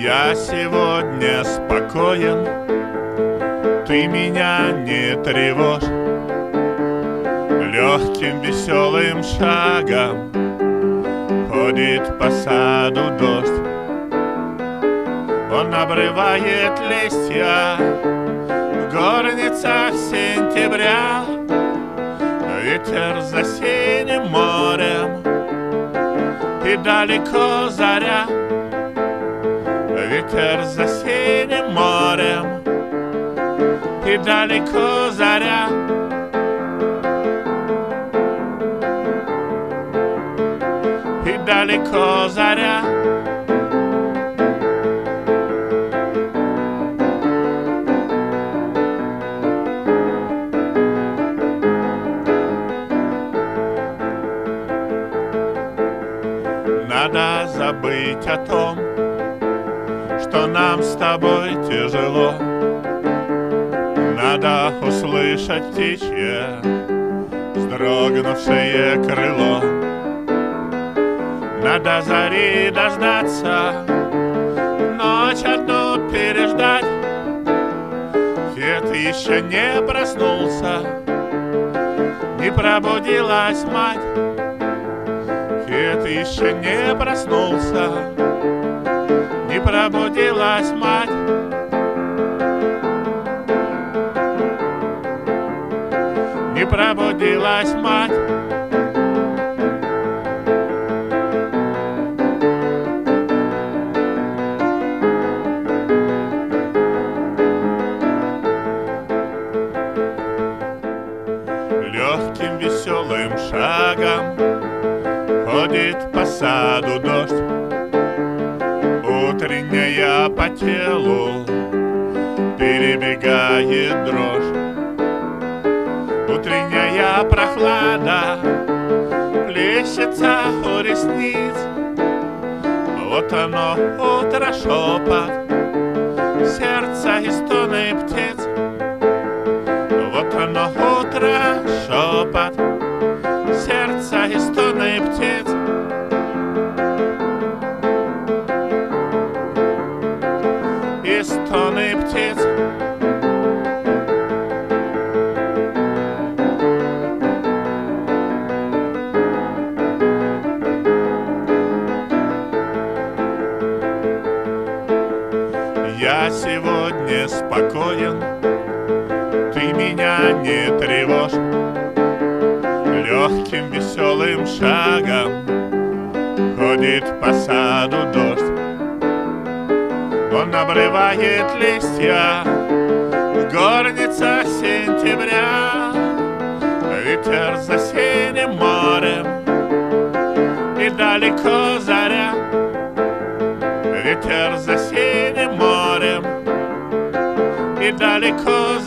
Я сегодня спокоен, ты меня не тревожь. Легким веселым шагом ходит по саду дождь. Он обрывает листья в горницах сентября. Ветер за синим морем, и далеко заря. Ветер за синим морем, и далеко заря. И далеко заря. Надо забыть о том, что нам с тобой тяжело. Надо услышать птичье вздрогнувшее крыло. Надо зари дождаться, ночь одну переждать. Свет еще не проснулся, не пробудилась мать. Свет еще не проснулся, не пробудилась мать. Не пробудилась мать. Легким веселым шагом ходит по саду дождь. Утренняя по телу перебегает дрожь. Утренняя прохлада плещется у ресниц. Вот оно, утро, шепот сердца и стоны птиц. Вот оно, утро, шепот сердца и стоны птиц. И стоны птиц. Я сегодня спокоен, ты меня не тревожь. Легким веселым шагом ходит по саду дождь. Он обрывает листья в горницах сентября. Ветер за синим морем, и далеко заря. Ветер за синим морем, и далеко